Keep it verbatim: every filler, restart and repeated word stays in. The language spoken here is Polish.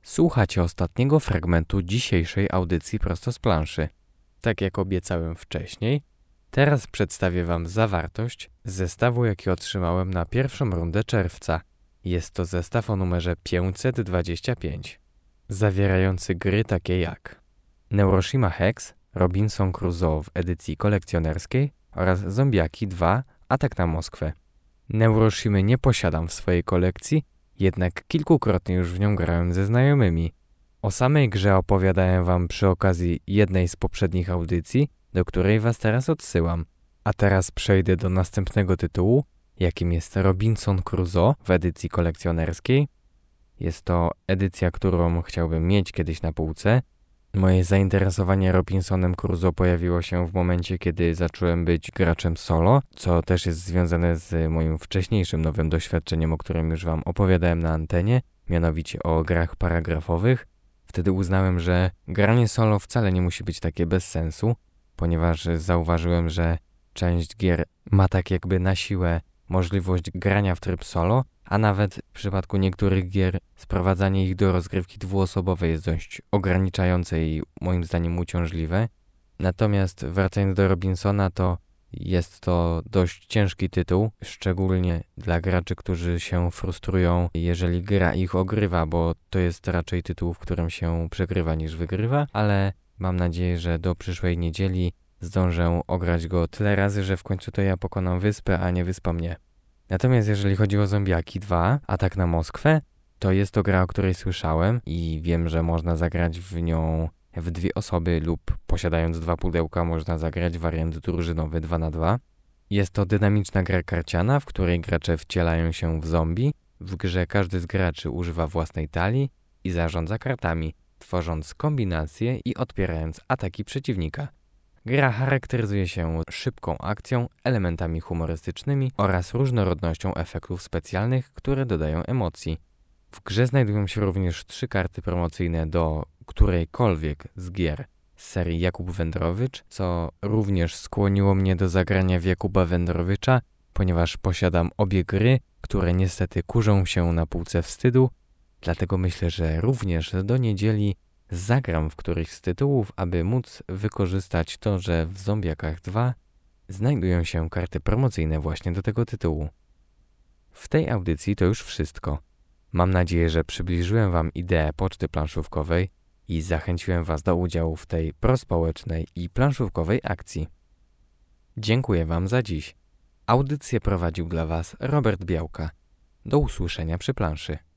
Słuchacie ostatniego fragmentu dzisiejszej audycji prosto z planszy. Tak jak obiecałem wcześniej, teraz przedstawię Wam zawartość zestawu, jaki otrzymałem na pierwszą rundę czerwca. Jest to zestaw o numerze pięćset dwadzieścia pięć, zawierający gry takie jak Neuroshima Hex, Robinson Crusoe w edycji kolekcjonerskiej oraz Zombiaki dwa Atak na Moskwę. Neuroshimy nie posiadam w swojej kolekcji, jednak kilkukrotnie już w nią grałem ze znajomymi. O samej grze opowiadałem Wam przy okazji jednej z poprzednich audycji, do której Was teraz odsyłam. A teraz przejdę do następnego tytułu, jakim jest Robinson Crusoe w edycji kolekcjonerskiej. Jest to edycja, którą chciałbym mieć kiedyś na półce. Moje zainteresowanie Robinsonem Crusoe pojawiło się w momencie, kiedy zacząłem być graczem solo, co też jest związane z moim wcześniejszym nowym doświadczeniem, o którym już Wam opowiadałem na antenie, mianowicie o grach paragrafowych. Wtedy uznałem, że granie solo wcale nie musi być takie bez sensu, ponieważ zauważyłem, że część gier ma tak jakby na siłę możliwość grania w tryb solo, a nawet w przypadku niektórych gier sprowadzanie ich do rozgrywki dwuosobowej jest dość ograniczające i moim zdaniem uciążliwe. Natomiast wracając do Robinsona, to jest to dość ciężki tytuł, szczególnie dla graczy, którzy się frustrują, jeżeli gra ich ogrywa, bo to jest raczej tytuł, w którym się przegrywa niż wygrywa, ale mam nadzieję, że do przyszłej niedzieli zdążę ograć go tyle razy, że w końcu to ja pokonam wyspę, a nie wyspa mnie. Natomiast jeżeli chodzi o Zombiaki dwa Atak na Moskwę, to jest to gra, o której słyszałem i wiem, że można zagrać w nią w dwie osoby lub posiadając dwa pudełka można zagrać wariant drużynowy dwa na dwa. Jest to dynamiczna gra karciana, w której gracze wcielają się w zombie. W grze każdy z graczy używa własnej talii i zarządza kartami, tworząc kombinacje i odpierając ataki przeciwnika. Gra charakteryzuje się szybką akcją, elementami humorystycznymi oraz różnorodnością efektów specjalnych, które dodają emocji. W grze znajdują się również trzy karty promocyjne do którejkolwiek z gier z serii Jakub Wędrowicz, co również skłoniło mnie do zagrania w Jakuba Wędrowicza, ponieważ posiadam obie gry, które niestety kurzą się na półce wstydu, dlatego myślę, że również do niedzieli zagram w któryś z tytułów, aby móc wykorzystać to, że w Zombiakach dwa znajdują się karty promocyjne właśnie do tego tytułu. W tej audycji to już wszystko. Mam nadzieję, że przybliżyłem Wam ideę poczty planszówkowej i zachęciłem Was do udziału w tej prospołecznej i planszówkowej akcji. Dziękuję Wam za dziś. Audycję prowadził dla Was Robert Białka. Do usłyszenia przy planszy.